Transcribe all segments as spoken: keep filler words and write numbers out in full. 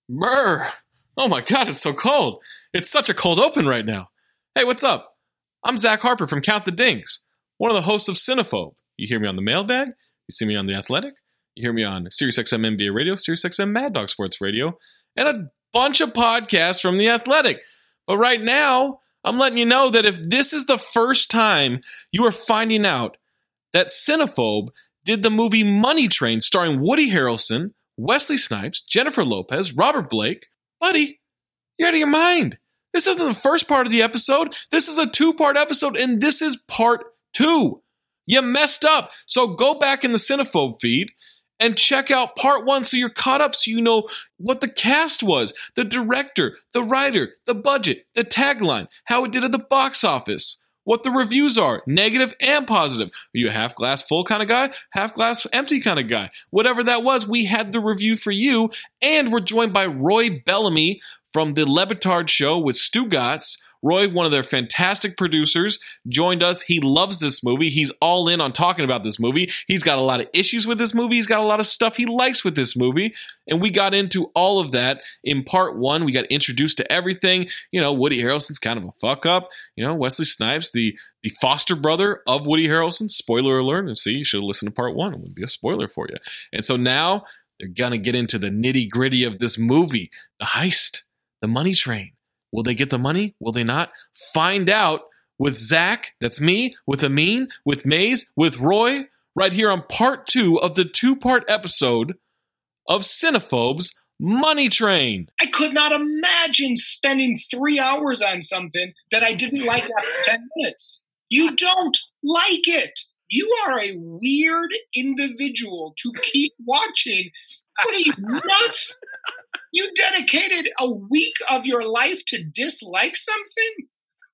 Brr. Oh my God, it's so cold. It's such a cold open right now. Hey, what's up? I'm Zach Harper from Count the Dings, one of the hosts of Cinephobe. You hear me on the Mailbag, you see me on The Athletic, you hear me on SiriusXM N B A Radio, SiriusXM Mad Dog Sports Radio, and a bunch of podcasts from The Athletic. But right now, I'm letting you know that if this is the first time you are finding out that Cinephobe did the movie Money Train starring Woody Harrelson, Wesley Snipes, Jennifer Lopez, Robert Blake, buddy, you're out of your mind. This isn't the first part of the episode. This is a two-part episode, and this is part two. You messed up. So go back in the Cinephobe feed and check out part one so you're caught up, so you know what the cast was, the director, the writer, the budget, the tagline, how it did at the box office, what the reviews are, negative and positive. Are you a half glass full kind of guy, half glass empty kind of guy? Whatever that was, we had the review for you, and we're joined by Roy Bellamy from The Le Batard Show with Stu Gatz. Roy, one of their fantastic producers, joined us. He loves this movie. He's all in on talking about this movie. He's got a lot of issues with this movie. He's got a lot of stuff he likes with this movie. And we got into all of that in part one. We got introduced to everything. You know, Woody Harrelson's kind of a fuck up. You know, Wesley Snipes, the, the foster brother of Woody Harrelson. Spoiler alert. And see, you should have listened to part one. It would be a spoiler for you. And so now they're going to get into the nitty gritty of this movie. The heist. The money train. Will they get the money? Will they not? Find out with Zach, that's me, with Amin, with Maze, with Roy, right here on part two of the two-part episode of Cinephobe's Money Train. I could not imagine spending three hours on something that I didn't like after ten minutes. You don't like it. You are a weird individual to keep watching. What are you, nuts? You dedicated a week of your life to dislike something?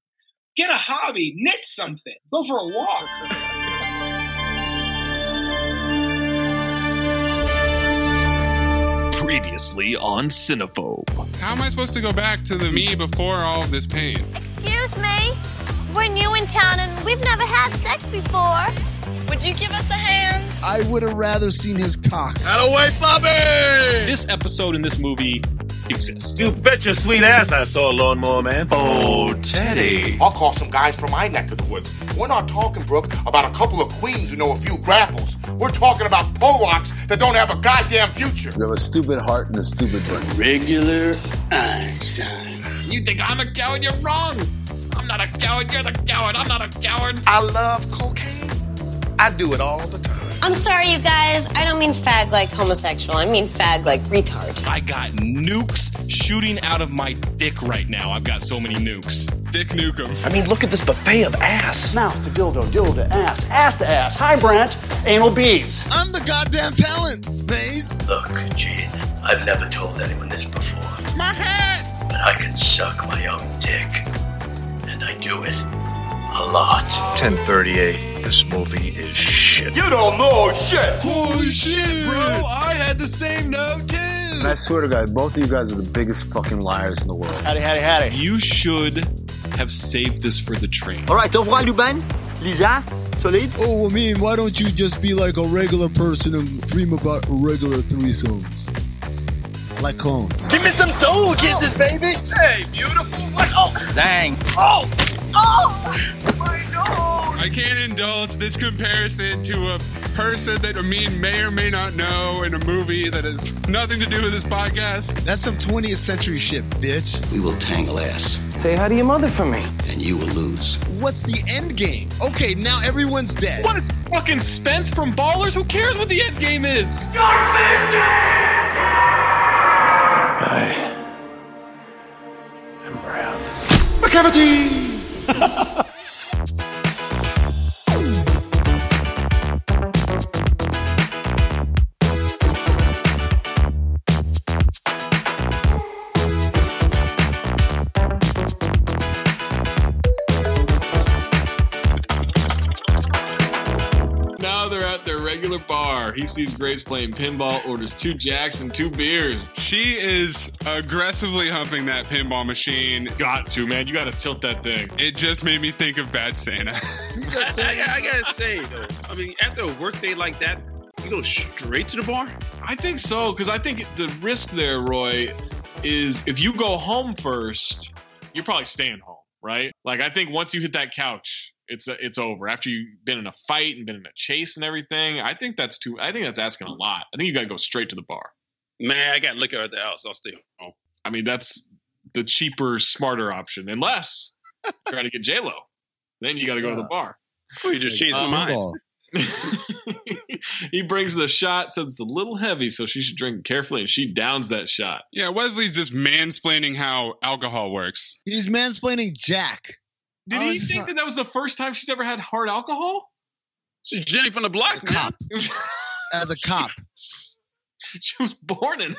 Get a hobby, knit something, go for a walk. Previously on Cinephobe. How am I supposed to go back to the me before all of this pain? Excuse me? We're new in town and we've never had sex before. Would you give us a hand? I would have rather seen his cock. Out of the way, Bobby! This episode in this movie exists. You bet your sweet ass I saw a lawnmower man. Oh, Teddy. I'll call some guys from my neck of the woods. We're not talking, Brooke, about a couple of queens who know a few grapples. We're talking about Polacks that don't have a goddamn future. You have a stupid heart and a stupid brain. Regular Einstein. You think I'm a coward? You're wrong. I'm not a coward. You're the coward. I'm not a coward. I love cocaine. I do it all the time. I'm sorry, you guys. I don't mean fag like homosexual. I mean fag like retard. I got nukes shooting out of my dick right now. I've got so many nukes. Dick Nukem. I mean, look at this buffet of ass. Mouth to dildo, dildo to ass, ass to ass, high branch, anal beads. I'm the goddamn talent, Maze. Look, Gene, I've never told anyone this before. My head! But I can suck my own dick. And I do it a lot. ten thirty-eight. This movie is shit. You don't know shit. Holy shit, bro. I had the same note, too. And I swear to God, both of you guys are the biggest fucking liars in the world. Howdy, howdy, howdy. You should have saved this for the train. All right, au revoir, Luban. Lisa, solid. Oh, I mean, why don't you just be like a regular person and dream about regular threesomes? Like clones. Give me some soul kisses, baby. Hey, beautiful. Like, oh. Dang. Oh. Oh. My nose. I can't indulge this comparison to a person that Amin may or may not know in a movie that has nothing to do with this podcast. That's some twentieth century shit, bitch. We will tangle ass. Say hi to your mother for me. And you will lose. What's the end game? Okay, now everyone's dead. What is fucking Spence from Ballers? Who cares what the end game is? I am proud. McCavity! Bar. He sees Grace playing pinball, orders two jacks and two beers. She is aggressively humping that pinball machine. Got to, man. You got to tilt that thing. It just made me think of Bad Santa. I, I, I gotta say, though, I mean, after a work day like that, you go straight to the bar? I think so, because I think the risk there, Roy, is if you go home first, you're probably staying home, right? Like, I think once you hit that couch, it's uh, it's over. After you've been in a fight and been in a chase and everything, I think that's too. I think that's asking a lot. I think you got to go straight to the bar. Man, I got liquor at the house. I'll stay home. I mean, that's the cheaper, smarter option. Unless you try to get J-Lo, then you got to go yeah. to the bar. Well, you just changed uh, my mind. He brings the shot, says it's a little heavy, so she should drink carefully, and she downs that shot. Yeah, Wesley's just mansplaining how alcohol works. He's mansplaining Jack. Did oh, he think not... that that was the first time she's ever had hard alcohol? She's Jenny from the block, As a cop. As a cop. She was born in.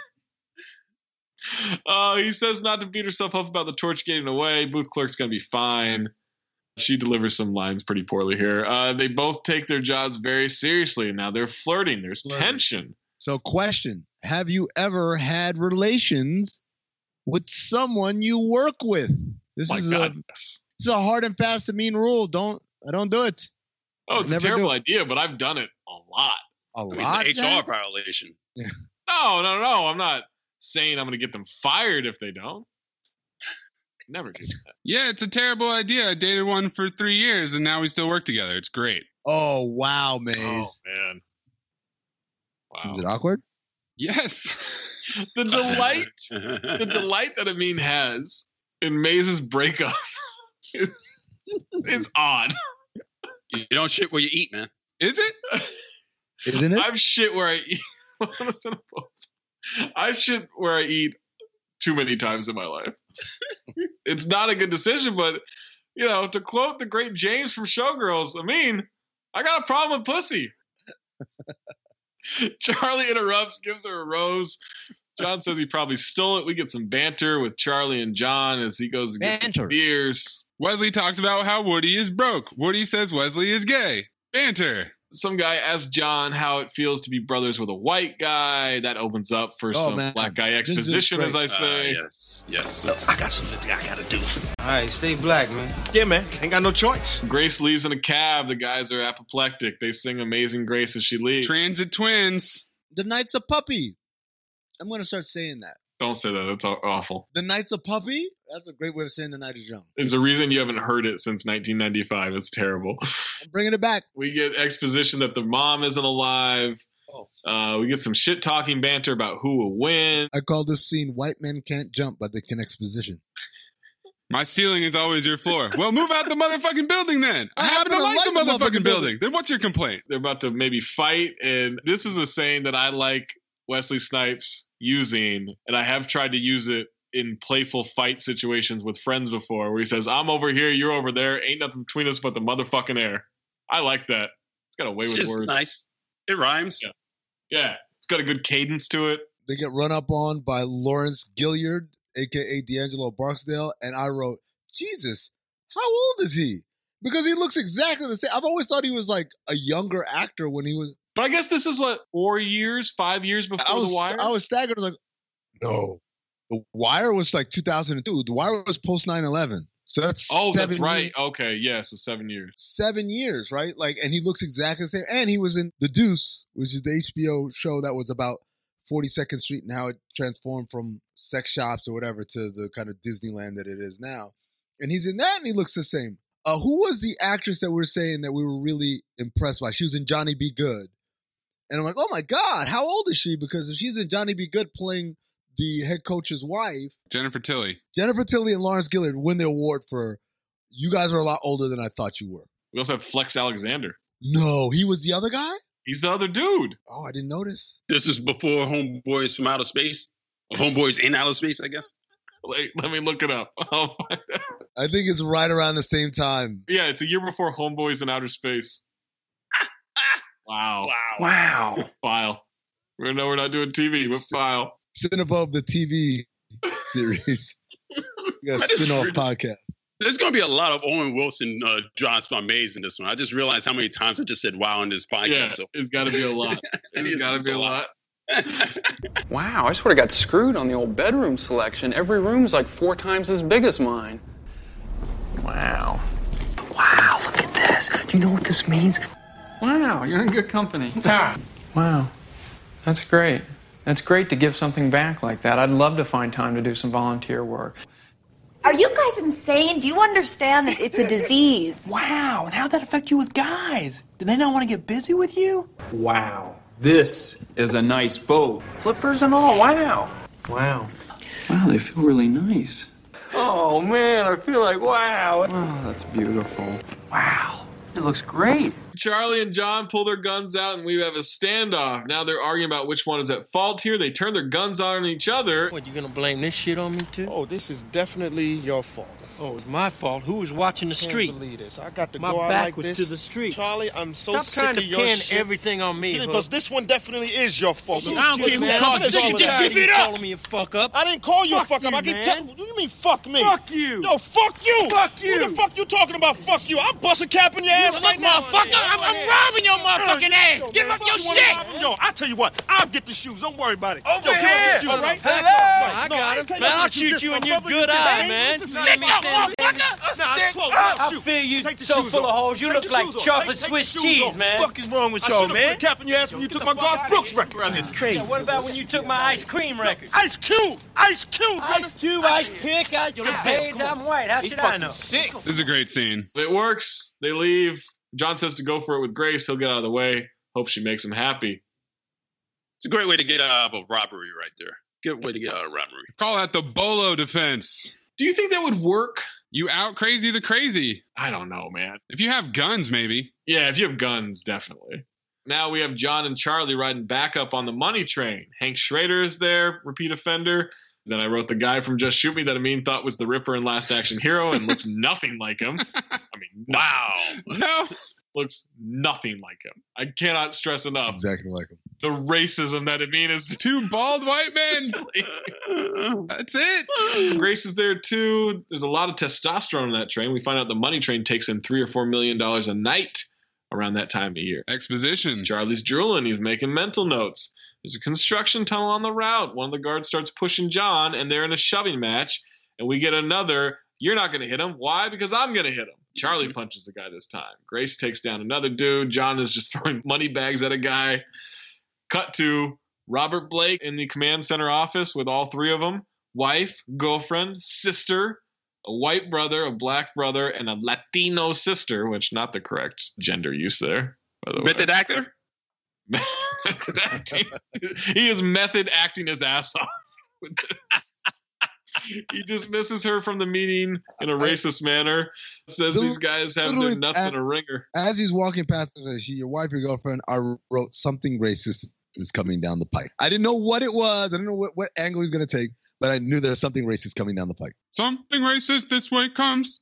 Uh, he says not to beat herself up about the torch getting away. Booth clerk's going to be fine. She delivers some lines pretty poorly here. Uh, they both take their jobs very seriously. Now they're flirting. There's flirting. tension. So question, have you ever had relations with someone you work with? This My is God, a, yes. This is a hard and fast and mean rule. Don't I don't do it. Oh, it's a terrible idea, but I've done it a lot. A I mean, lot? It's an H R violation. Yeah. No, no, no. I'm not saying I'm going to get them fired if they don't. Never do that. Yeah, it's a terrible idea. I dated one for three years, and now we still work together. It's great. Oh, wow, Maze. Oh, man. Wow. Is it awkward? Yes. the delight, the delight that Amin has in Maze's breakup is, is odd. You don't shit where you eat, man. Is it? Isn't it? I've shit where I eat. I've shit where I eat too many times in my life. It's not a good decision, but, you know, to quote the great James from Showgirls, I mean, I got a problem with pussy. Charlie interrupts, gives her a rose. John says he probably stole it. We get some banter with Charlie and John as he goes to get banter. beers. Wesley talks about how Woody is broke. Woody says Wesley is gay. Banter. Some guy asks John how it feels to be brothers with a white guy. That opens up for oh, some man. black guy exposition, as I say. Uh, yes, yes. Look, I got something I gotta do. All right, stay black, man. Yeah, man. Ain't got no choice. Grace leaves in a cab. The guys are apoplectic. They sing Amazing Grace as she leaves. Transit twins. The Night's a Puppy. I'm going to start saying that. Don't say that. That's awful. The Night's a Puppy? That's a great way of saying The Night is Young. There's a reason you haven't heard it since nineteen ninety-five. It's terrible. I'm bringing it back. We get exposition that the mom isn't alive. Oh. Uh, we get some shit-talking banter about who will win. I call this scene White Men Can't Jump, but they can exposition. My ceiling is always your floor. Well, move out the motherfucking building then. I, I happen to like, like the motherfucking, motherfucking building. building. Then what's your complaint? They're about to maybe fight, and this is a saying that I like Wesley Snipes using, and I have tried to use it in playful fight situations with friends before, where he says, I'm over here, you're over there, ain't nothing between us but the motherfucking air. I like that. It's got a way with it's words. Nice. It rhymes. Yeah. yeah. It's got a good cadence to it. They get run up on by Lawrence Gilliard, a k a. D'Angelo Barksdale, and I wrote, Jesus, how old is he? Because he looks exactly the same. I've always thought he was like a younger actor when he was. But I guess this is what, four years, five years before was, The Wire? I was staggered. I was like, no. The Wire was like two thousand two. The Wire was post nine eleven. So that's Oh, seven that's right. Years. Okay, yeah, so seven years. Seven years, right? Like, and he looks exactly the same. And he was in The Deuce, which is the H B O show that was about forty-second Street and how it transformed from sex shops or whatever to the kind of Disneyland that it is now. And he's in that and he looks the same. Uh, who was the actress that we we're saying that we were really impressed by? She was in Johnny Be Good. And I'm like, oh my God, how old is she? Because if she's in Johnny Be Good playing the head coach's wife. Jennifer Tilly. Jennifer Tilly and Lawrence Gilliard win the award for, you guys are a lot older than I thought you were. We also have Flex Alexander. No, he was the other guy? He's the other dude. Oh, I didn't notice. This is before Homeboys from Outer Space. Homeboys in Outer Space, I guess. Wait, let me look it up. Oh, I think it's right around the same time. Yeah, it's a year before Homeboys in Outer Space. Wow. Wow. Wow. File. We know we're not doing T V, but file. Cinebub, the T V series. We got a spin-off podcast. There's going to be a lot of Owen Wilson uh, drops by Maze in this one. I just realized how many times I just said wow in this podcast. Yeah, so. It's got to be a lot. It's got to be a lot. Wow, I sort of got screwed on the old bedroom selection. Every room's like four times as big as mine. Wow. Wow, look at this. Do you know what this means? Wow, you're in good company. Wow, that's great. It's great to give something back like that. I'd love to find time to do some volunteer work. Are you guys insane? Do you understand that it's a disease? Wow, and how'd that affect you with guys? Do they not want to get busy with you? Wow. This is a nice boat. Flippers and all. Wow. Wow. Wow, they feel really nice. Oh, man, I feel like, wow. Wow, that's beautiful. Wow. It looks great. Charlie and John pull their guns out, and we have a standoff. Now they're arguing about which one is at fault here. They turn their guns on each other. What, you gonna blame this shit on me, too? Oh, this is definitely your fault. Oh, it's my fault. Who was watching the I can't street? believe this. I got to My go out back like was this. to the street. Charlie, I'm so Stop sick trying of to your pin shit. everything on me, Because Hook. this one definitely is your fault. Oh, I don't shit, care who man. caused I'm it. so Just tired give of you it up. calling me a fuck up. I didn't call you Fuck a fuck you, up. I can man. tell. What do you mean, fuck me? Fuck you. Yo, fuck you. Fuck you. What the fuck you talking about? Fuck you. I'm busting cap in your ass right now. Motherfucker, I'm, I'm robbing your motherfucking ass. Give up your shit. Yo, I tell you what. I'll get the shoes. Don't worry about it. Over Yo, give up here. the shoes, right? Hello. I No, got I him. ain't tell you Man, not I'll to shoot diss you my in your brother. good You eye, just- man. Stick Let me up, stand- motherfucker. Nah, it's close. I Shoot. feel you Take the so shoes full of off. holes. You Take look the like shoes off. chocolate Take- take Swiss the shoes cheese, off. man. What the fuck is wrong with I y'all, should've man? put a cap in your ass when you took my God Brooks record. Brother, it's crazy. Yeah, what about when you took my ice cream record? Ice Cube. Ice Cube, brother. Ice Cube, Ice Pick, Ice Spades, I'm white. How should I know? Sick. This is a great scene. It works. They leave. John says to go for it with Grace. He'll get out of the way. Hope she makes him happy. It's a great way to get out of a robbery right there. Good way to get out of a robbery. Call that the Bolo defense. Do you think that would work? You out crazy the crazy. I don't know, man. If you have guns, maybe. Yeah, if you have guns, definitely. Now we have John and Charlie riding back up on the money train. Hank Schrader is there, repeat offender. Then I wrote the guy from Just Shoot Me that Amin thought was the Ripper and Last Action Hero and looks nothing like him. I mean, wow. No. Looks nothing like him. I cannot stress enough. Exactly like him. The racism that Amin is. Two bald white men. That's it. Grace is there too. There's a lot of testosterone on that train. We find out the money train takes in three or four million dollars a night around that time of year. Exposition. Charlie's drooling. He's making mental notes. There's a construction tunnel on the route. One of the guards starts pushing John, and they're in a shoving match. And we get another, you're not going to hit him. Why? Because I'm going to hit him. Charlie punches the guy this time. Grace takes down another dude. John is just throwing money bags at a guy. Cut to Robert Blake in the command center office with all three of them. Wife, girlfriend, sister, a white brother, a black brother, and a Latino sister, which not the correct gender use there, by the way. Method actor? Method acting. He is method acting his ass off with this. He dismisses her from the meeting in a racist manner. Says these guys have their nuts at, in a ringer. As he's walking past, her, she, your wife, your girlfriend, I wrote something racist is coming down the pike. I didn't know what it was. I didn't know what, what angle he's going to take, but I knew there was something racist coming down the pike. Something racist this way comes.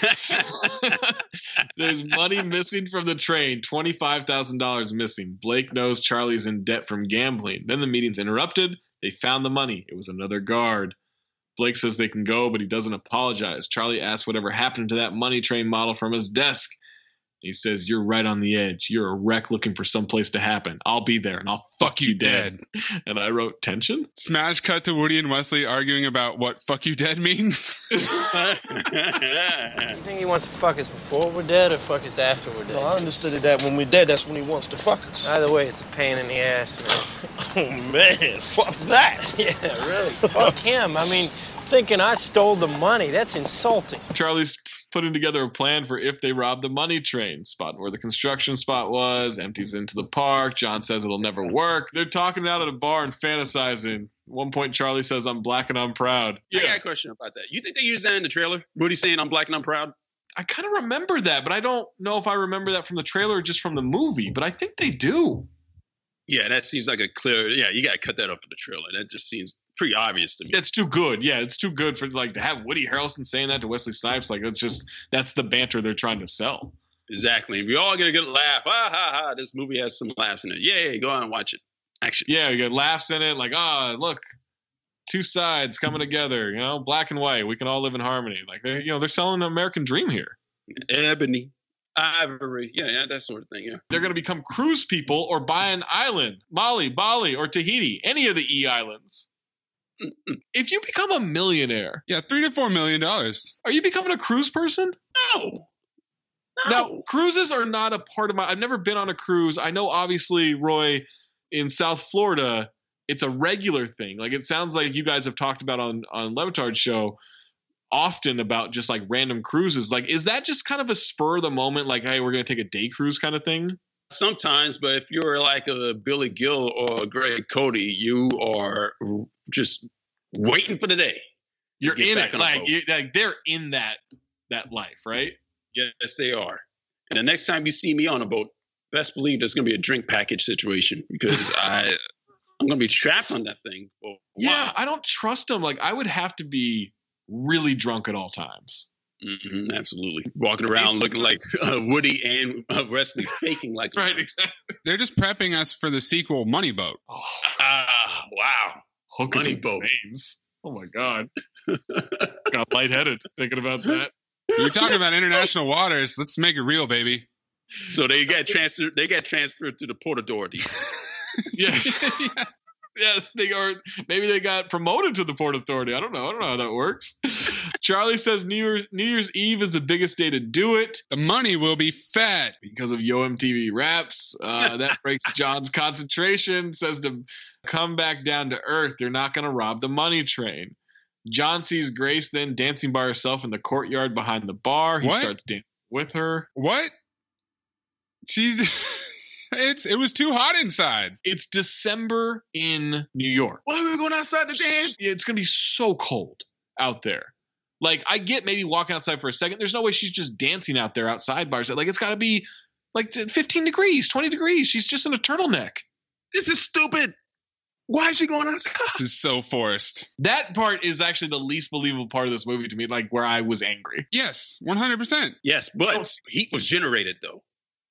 There's money missing from the train. twenty-five thousand dollars missing. Blake knows Charlie's in debt from gambling. Then the meeting's interrupted. They found the money. It was another guard. Blake says they can go, but he doesn't apologize. Charlie asks whatever happened to that money train model from his desk. He says, you're right on the edge. You're a wreck looking for someplace to happen. I'll be there, and I'll fuck, fuck you, you dead. dead. And I wrote, tension? Smash cut to Woody and Wesley arguing about what fuck you dead means. You think he wants to fuck us before we're dead or fuck us after we're dead? No, I understood it that when we're dead, that's when he wants to fuck us. Either way, it's a pain in the ass, man. Oh, man, fuck that. Yeah, really. Fuck him. I mean, thinking I stole the money, that's insulting. Charlie's putting together a plan for if they rob the money train. Spot where the construction spot was, empties into the park. John says it'll never work. They're talking out at a bar and fantasizing. At one point, Charlie says, I'm black and I'm proud. Yeah. I got a question about that. You think they used that in the trailer? Rudy saying, I'm black and I'm proud? I kind of remember that, but I don't know if I remember that from the trailer or just from the movie, but I think they do. Yeah, that seems like a clear, yeah, you got to cut that up for the trailer. That just seems pretty obvious to me. It's too good. Yeah, it's too good for, like, to have Woody Harrelson saying that to Wesley Snipes. Like, it's just, that's the banter they're trying to sell. Exactly. We all get a good laugh. Ah, ha, ha. This movie has some laughs in it. Yay, go on and watch it. Action. Yeah, you get laughs in it. Like, ah, oh, look, two sides coming together, you know, black and white. We can all live in harmony. Like, they're, you know, they're selling an American dream here. Ebony. Ivory. Yeah, yeah, that sort of thing, yeah. They're going to become cruise people or buy an island. Mali, Bali, or Tahiti. Any of the E islands. Mm-mm. If you become a millionaire. Yeah, three to four million dollars. Are you becoming a cruise person? No. No. Now, cruises are not a part of my... I've never been on a cruise. I know, obviously, Roy, in South Florida, it's a regular thing. Like, it sounds like you guys have talked about on, on Le Batard's show often about just like random cruises. Like, is that just kind of a spur of the moment? Like, hey, we're going to take a day cruise kind of thing? Sometimes, but if you're like a Billy Gill or a Greg Cody, you are just waiting for the day. You're in it. Like, you, like they're in that, that life, right? Yes, they are. And the next time you see me on a boat, best believe there's going to be a drink package situation because I, I'm going to be trapped on that thing. For yeah, I don't trust them. Like, I would have to be really drunk at all times. Mm-hmm, absolutely. Walking around looking like uh, Woody and uh, Wesley, faking like right, exactly. They're just prepping us for the sequel, Money Boat. Ah, oh, wow. Hook Money Boat. Veins. Oh, my God. Got lightheaded thinking about that. You're talking about international waters. Let's make it real, baby. So they got transferred. They got transferred to the Port Authority. yeah. yeah. Yes, they are. Maybe they got promoted to the Port Authority. I don't know. I don't know how that works. Charlie says New Year's New Year's Eve is the biggest day to do it. The money will be fat because of Yo M T V Raps. Uh, that breaks John's concentration. Says to come back down to earth. They're not going to rob the money train. John sees Grace then dancing by herself in the courtyard behind the bar. He what? starts dancing with her. What? She's. It's it was too hot inside. It's December in New York. Why are we going outside to dance? It's going to be so cold out there. Like, I get maybe walking outside for a second. There's no way she's just dancing out there outside by herself. Like, it's got to be like fifteen degrees, twenty degrees. She's just in a turtleneck. This is stupid. Why is she going outside? This is so forced. That part is actually the least believable part of this movie to me, like where I was angry. Yes, one hundred percent. Yes, but heat was generated, though.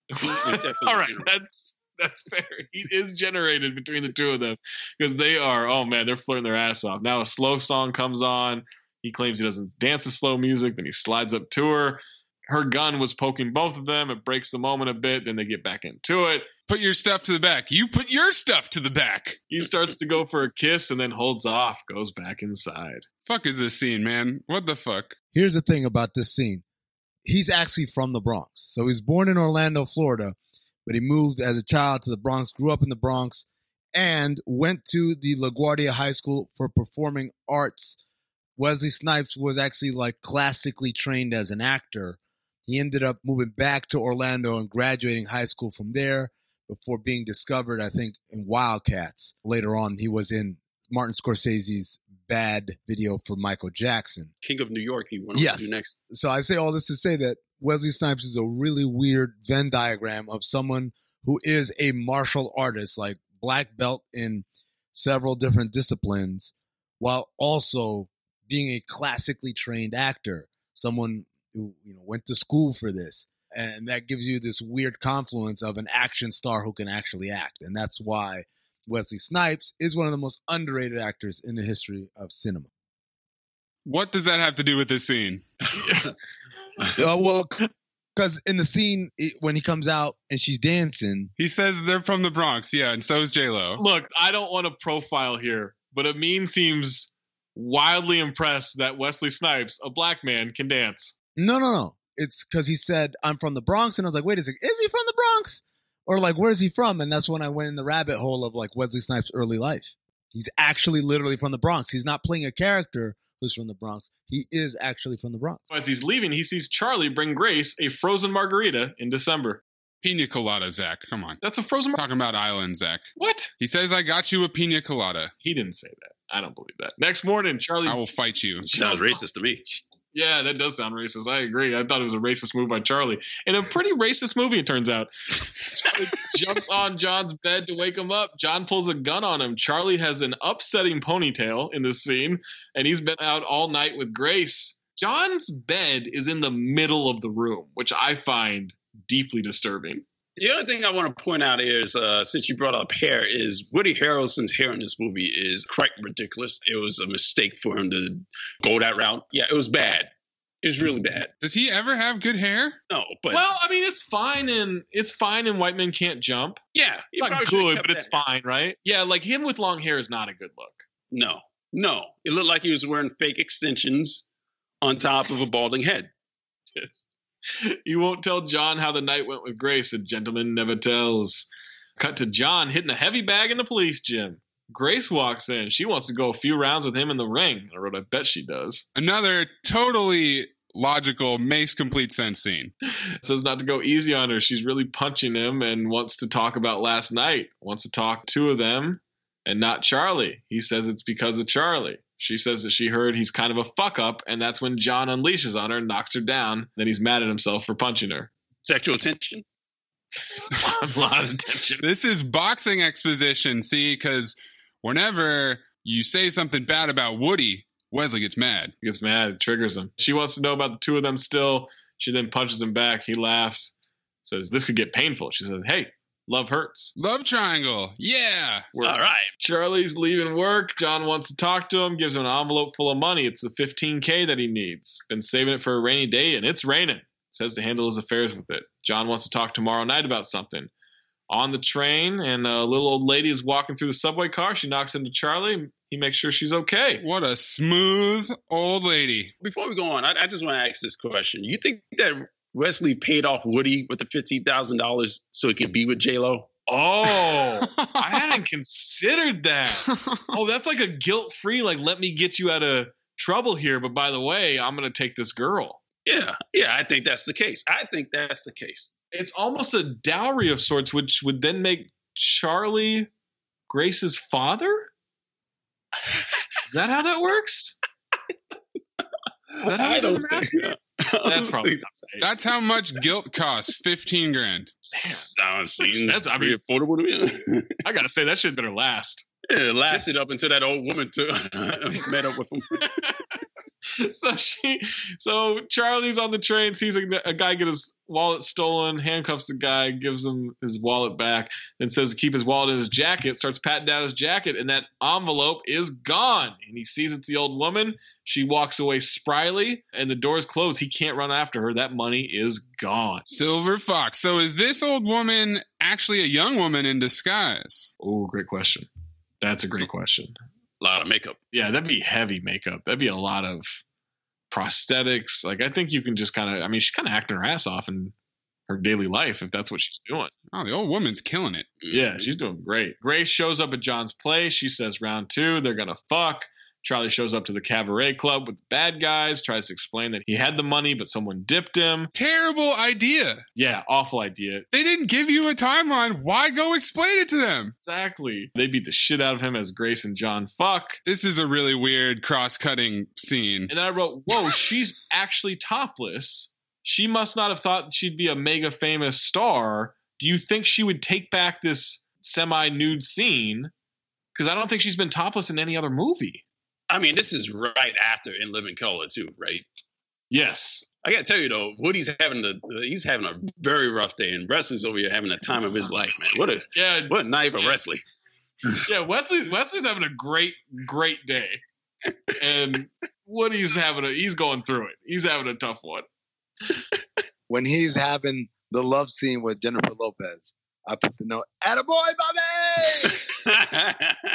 All right, that's that's fair. Heat is generated between the two of them because they are, oh man, they're flirting their ass off. Now a slow song comes on. He claims he doesn't dance to slow music. Then he slides up to her. Her gun was poking both of them. It breaks the moment a bit. Then they get back into it. Put your stuff to the back. You put your stuff to the back. He starts to go for a kiss and then holds off, goes back inside. Fuck is this scene, man? What the fuck? Here's the thing about this scene. He's actually from the Bronx. So he's born in Orlando, Florida, but he moved as a child to the Bronx, grew up in the Bronx, and went to the LaGuardia High School for Performing Arts. Wesley Snipes was actually like classically trained as an actor. He ended up moving back to Orlando and graduating high school from there before being discovered, I think, in Wildcats. Later on, he was in Martin Scorsese's Bad video for Michael Jackson. King of New York, he went yes. on to do next. So I say all this to say that Wesley Snipes is a really weird Venn diagram of someone who is a martial artist, like black belt in several different disciplines, while also being a classically trained actor, someone who, you know, went to school for this. And that gives you this weird confluence of an action star who can actually act. And that's why Wesley Snipes is one of the most underrated actors in the history of cinema. What does that have to do with this scene? uh, well, because in the scene it, when he comes out and she's dancing, he says they're from the Bronx. Yeah, and so is J-Lo. Look, I don't want to profile here, but Amin seems wildly impressed that Wesley Snipes, a black man, can dance. No, no, no. It's because he said, I'm from the Bronx. And I was like, wait a second, is he from the Bronx? Or like, where's he from? And that's when I went in the rabbit hole of like Wesley Snipes' early life. He's actually literally from the Bronx. He's not playing a character who's from the Bronx. He is actually from the Bronx. As he's leaving, he sees Charlie bring Grace a frozen margarita in December. Pina colada, Zach. Come on. That's a frozen margarita. Talking about island, Zach. What? He says, I got you a pina colada. He didn't say that. I don't believe that. Next morning, Charlie... I will fight you. Sounds racist to me. Yeah, that does sound racist. I agree. I thought it was a racist move by Charlie. And a pretty racist movie, it turns out. Charlie jumps on John's bed to wake him up. John pulls a gun on him. Charlie has an upsetting ponytail in this scene, and he's been out all night with Grace. John's bed is in the middle of the room, which I find deeply disturbing. The other thing I want to point out is, uh, since you brought up hair, is Woody Harrelson's hair in this movie is quite ridiculous. It was a mistake for him to go that route. Yeah, it was bad. It was really bad. Does he ever have good hair? No, but well, I mean, it's fine in it's fine in White Men Can't Jump. Yeah, it's not good, but it's hair. Fine, right? Yeah, like him with long hair is not a good look. No, no, it looked like he was wearing fake extensions on top of a balding head. You won't tell John how the night went with Grace. A gentleman never tells. Cut to John hitting a heavy bag in the police gym. Grace walks in. She wants to go a few rounds with him in the ring. I wrote, I bet she does. Another totally logical, makes complete sense scene. Says not to go easy on her. She's really punching him and wants to talk about last night. Wants to talk two of them and not Charlie. He says it's because of Charlie. She says that she heard he's kind of a fuck up, and that's when John unleashes on her and knocks her down. Then he's mad at himself for punching her. Sexual tension? A lot of tension. This is boxing exposition, see, because whenever you say something bad about Woody, Wesley gets mad. He gets mad. It triggers him. She wants to know about the two of them still. She then punches him back. He laughs. Says, this could get painful. She says, hey, love hurts. Love triangle. Yeah. We're, All right. Charlie's leaving work. John wants to talk to him. Gives him an envelope full of money. It's the fifteen K that he needs. Been saving it for a rainy day, and it's raining. Says to handle his affairs with it. John wants to talk tomorrow night about something. On the train, and a little old lady is walking through the subway car. She knocks into Charlie. He makes sure she's okay. What a smooth old lady. Before we go on, I, I just want to ask this question. You think that Wesley paid off Woody with the fifteen thousand dollars so he could be with J-Lo? Oh, I hadn't considered that. Oh, that's like a guilt-free, like, let me get you out of trouble here. But by the way, I'm going to take this girl. Yeah, yeah, I think that's the case. I think that's the case. It's almost a dowry of sorts, which would then make Charlie Grace's father? Is that how that works? Is that how I don't think that. That's probably not safe. That's how much guilt costs. Fifteen grand. Damn, That's, that's I mean, affordable to me. I gotta say that shit better last. Yeah, it lasted up until that old woman took, met up with him. So she, so Charlie's on the train, sees a, a guy get his wallet stolen, handcuffs the guy, gives him his wallet back, then says to keep his wallet in his jacket, starts patting down his jacket, and that envelope is gone. And he sees it's the old woman. She walks away spryly, and the door's closed. He can't run after her. That money is gone. Silver Fox. So is this old woman actually a young woman in disguise? Oh, great question. That's a great question. A lot of makeup. Yeah, that'd be heavy makeup. That'd be a lot of prosthetics. Like, I think you can just kind of, I mean, she's kind of acting her ass off in her daily life if that's what she's doing. Oh, the old woman's killing it. Yeah, she's doing great. Grace shows up at John's place. She says round two, they're going to fuck. Charlie shows up to the cabaret club with the bad guys, tries to explain that he had the money, but someone dipped him. Terrible idea. Yeah, awful idea. They didn't give you a timeline. Why go explain it to them? Exactly. They beat the shit out of him as Grace and John fuck. This is a really weird cross-cutting scene. And then I wrote, whoa, she's actually topless. She must not have thought she'd be a mega famous star. Do you think she would take back this semi-nude scene? Because I don't think she's been topless in any other movie. I mean, this is right after In Living Color, too, right? Yes. I gotta tell you though, Woody's having the he's having a very rough day, and Wesley's over here having the time of his life, man. What a yeah, what a night for Wesley. Yeah, Wesley's Wesley's having a great, great day, and Woody's having a he's going through it. He's having a tough one. When he's having the love scene with Jennifer Lopez, I put the note, "Attaboy, Bobby!"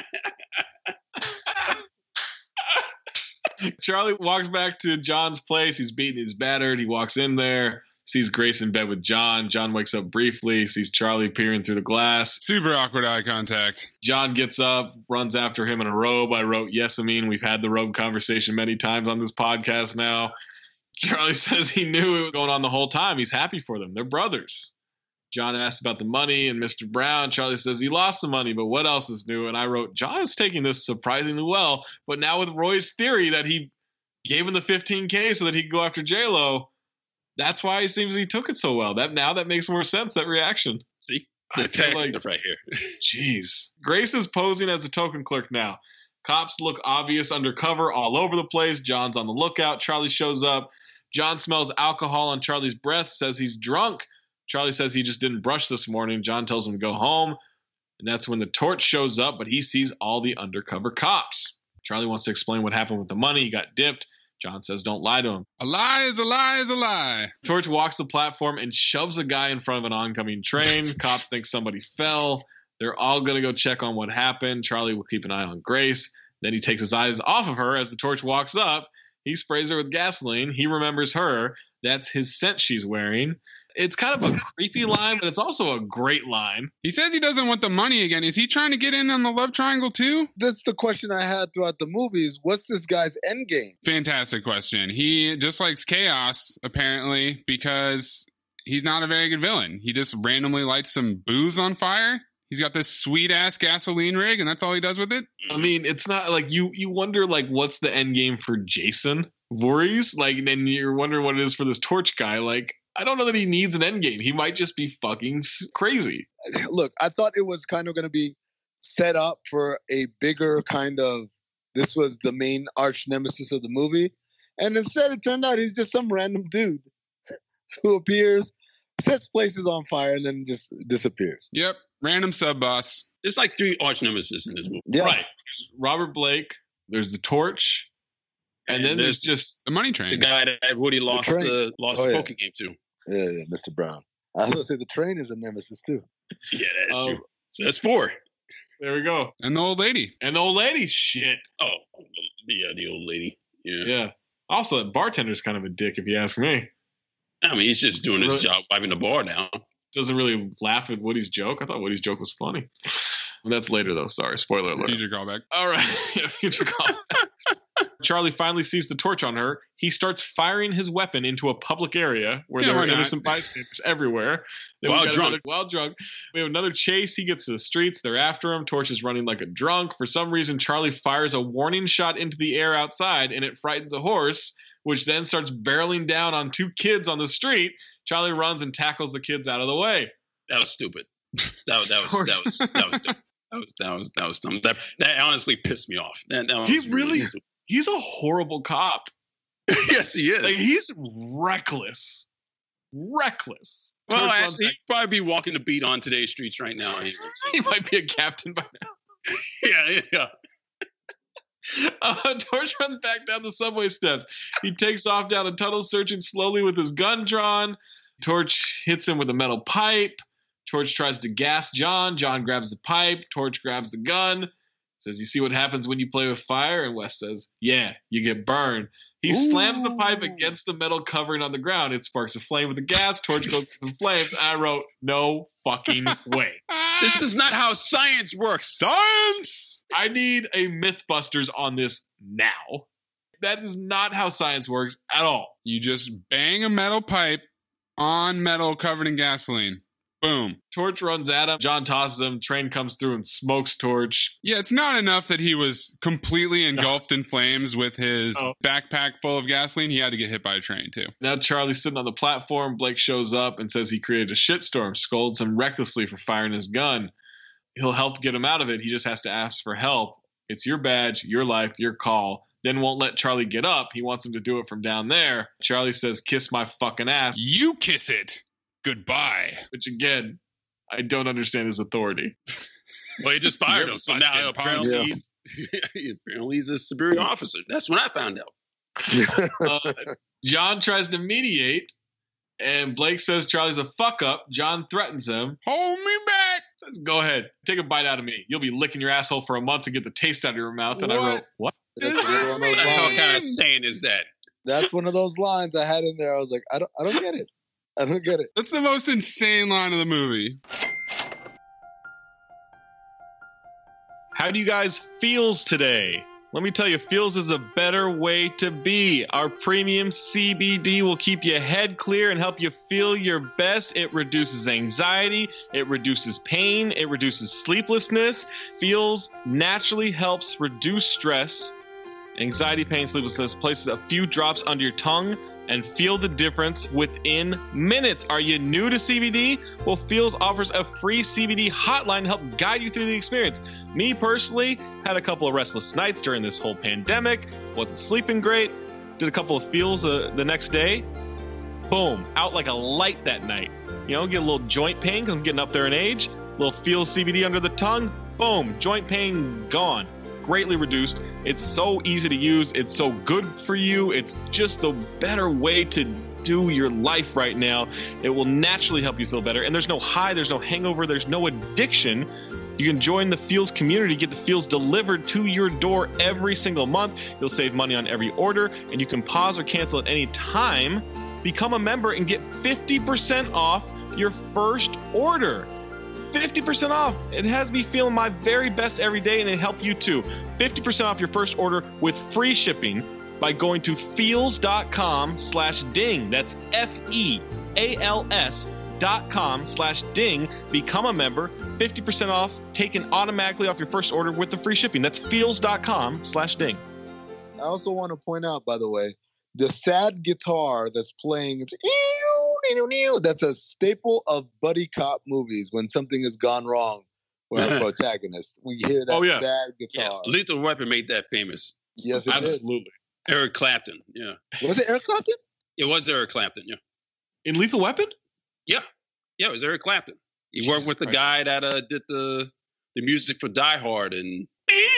Charlie walks back to John's place. He's beaten, he's battered. He walks in there, sees Grace in bed with John. John wakes up briefly, sees Charlie peering through the glass. Super awkward eye contact. John gets up, runs after him in a robe. I wrote, yes, I mean, we've had the robe conversation many times on this podcast now. Charlie says he knew it was going on the whole time. He's happy for them. They're brothers. John asks about the money and Mister Brown. Charlie says he lost the money, but what else is new? And I wrote, John is taking this surprisingly well, but now with Roy's theory that he gave him the fifteen K so that he could go after J-Lo, that's why it seems he took it so well. That now that makes more sense, that reaction. See? The detective right here. Jeez. Grace is posing as a token clerk now. Cops look obvious undercover all over the place. John's on the lookout. Charlie shows up. John smells alcohol on Charlie's breath, says he's drunk. Charlie says he just didn't brush this morning. John tells him to go home. And that's when the torch shows up, but he sees all the undercover cops. Charlie wants to explain what happened with the money. He got dipped. John says don't lie to him. A lie is a lie is a lie. Torch walks the platform and shoves a guy in front of an oncoming train. Cops think somebody fell. They're all going to go check on what happened. Charlie will keep an eye on Grace. Then he takes his eyes off of her as the torch walks up. He sprays her with gasoline. He remembers her. That's his scent she's wearing. It's kind of a creepy line, but it's also a great line. He says he doesn't want the money again. Is he trying to get in on the love triangle too? That's the question I had throughout the movies. What's this guy's end game? Fantastic question. He just likes chaos, apparently, because he's not a very good villain. He just randomly lights some booze on fire. He's got this sweet ass gasoline rig, and that's all he does with it. I mean, it's not like you. You wonder like what's the end game for Jason Voorhees? Like, then you're wondering what it is for this Torch guy. Like, I don't know that he needs an end game. He might just be fucking crazy. Look, I thought it was kind of going to be set up for a bigger kind of. This was the main arch nemesis of the movie, and instead it turned out he's just some random dude who appears, sets places on fire, and then just disappears. Yep. Random sub boss. There's like three arch nemesis in this movie. Yeah. Right. There's Robert Blake. There's the Torch. And, and then there's, there's just the money train. The guy that Woody lost the, the lost oh, the yeah. poker game to. Yeah, yeah, Mister Brown. I was going to say the train is a nemesis too. Yeah, that's um, true. So that's four. There we go. And the old lady. And the old lady. Shit. Oh, the uh, the old lady. Yeah. Yeah. Also, that bartender's kind of a dick, if you ask me. I mean, he's just doing his really, job, wiping the bar down. Doesn't really laugh at Woody's joke. I thought Woody's joke was funny. Well, that's later, though. Sorry. Spoiler alert. Future callback. All right. Yeah, future callback. Charlie finally sees the torch on her. He starts firing his weapon into a public area where yeah, there are not? innocent bystanders everywhere. Then while drunk. Another, while drunk. We have another chase. He gets to the streets. They're after him. Torch is running like a drunk. For some reason, Charlie fires a warning shot into the air outside, and it frightens a horse, which then starts barreling down on two kids on the street. Charlie runs and tackles the kids out of the way. That was stupid. That was that was that was that was stupid. That was that was that was dumb. That that honestly pissed me off. That, that he was really, really he's a horrible cop. Yes, he is. Like, he's reckless, reckless. Well, Torch actually, he'd probably be walking the beat on today's streets right now. He might be a captain by now. yeah, yeah. Uh, Torch runs back down the subway steps. He takes off down a tunnel, searching slowly with his gun drawn. Torch hits him with a metal pipe. Torch tries to gas John. John grabs the pipe. Torch grabs the gun. Says, "You see what happens when you play with fire?" And Wes says, "Yeah, you get burned." He Ooh. slams the pipe against the metal covering on the ground. It sparks a flame with the gas. Torch goes to the flames. I wrote, no fucking way. This is not how science works. Science! I need a Mythbusters on this now. That is not how science works at all. You just bang a metal pipe on metal covered in gasoline. Boom. Torch runs at him. John tosses him. Train comes through and smokes Torch. Yeah, it's not enough that he was completely engulfed no. in flames with his oh. backpack full of gasoline. He had to get hit by a train, too. Now Charlie's sitting on the platform. Blake shows up and says he created a shitstorm, scolds him recklessly for firing his gun. He'll help get him out of it. He just has to ask for help. It's your badge, your life, your call. Then won't let Charlie get up. He wants him to do it from down there. Charlie says, "Kiss my fucking ass." You kiss it. Goodbye. Which, again, I don't understand his authority. Well, he just fired him, so now apparently, yeah. he's, apparently he's a superior officer. That's what I found out. uh, John tries to mediate, and Blake says Charlie's a fuck-up. John threatens him. Hold me back. Says, "Go ahead. Take a bite out of me. You'll be licking your asshole for a month to get the taste out of your mouth." And what? I wrote, what? Does this mean? What the hell kind of saying is that? That's one of those lines I had in there. I was like, I don't, I don't get it. I don't get it. That's the most insane line of the movie. How do you guys feels today? Let me tell you, feels is a better way to be. Our premium C B D will keep your head clear and help you feel your best. It reduces anxiety. It reduces pain. It reduces sleeplessness. Feels naturally helps reduce stress, anxiety, pain, sleeplessness. Places a few drops under your tongue and feel the difference within minutes. Are you new to C B D? Well, Feels offers a free C B D hotline to help guide you through the experience. Me personally had a couple of restless nights during this whole pandemic. Wasn't sleeping great. Did a couple of Feels uh, the next day. Boom, out like a light that night. You know, get a little joint pain because I'm getting up there in age. A little Feels C B D under the tongue. Boom, joint pain gone. Greatly reduced. It's so easy to use. It's so good for you. It's just the better way to do your life right now. It will naturally help you feel better. And there's no high, there's no hangover, there's no addiction. You can join the Feels community, get the Feels delivered to your door every single month. You'll save money on every order, and you can pause or cancel at any time become a member and get fifty percent off your first order. fifty percent off. It has me feeling my very best every day, and it helped you too. fifty percent off your first order with free shipping by going to feels.com slash ding. That's F-E-A-L-S dot com slash ding. Become a member. fifty percent off taken automatically off your first order with the free shipping. That's feels.com slash ding. I also want to point out, by the way, the sad guitar that's playing, it's that's a staple of buddy cop movies when something has gone wrong with our protagonist. We hear that Oh, yeah. sad guitar. Yeah. Lethal Weapon made that famous. Yes, it did. Absolutely. Eric Clapton, yeah. Was it Eric Clapton? It was Eric Clapton, yeah. In Lethal Weapon? Yeah. Yeah, it was Eric Clapton. He Jesus worked with the Christ. guy that uh, did the the music for Die Hard and